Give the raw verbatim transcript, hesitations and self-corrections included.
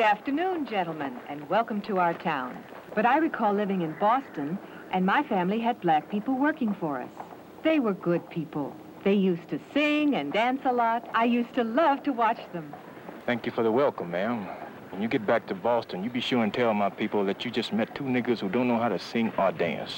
afternoon, gentlemen, and welcome to our town. But I recall living in Boston, and my family had black people working for us. They were good people. They used to sing and dance a lot. I used to love to watch them. Thank you for the welcome, ma'am. When you get back to Boston, you be sure and tell my people that you just met two niggas who don't know how to sing or dance.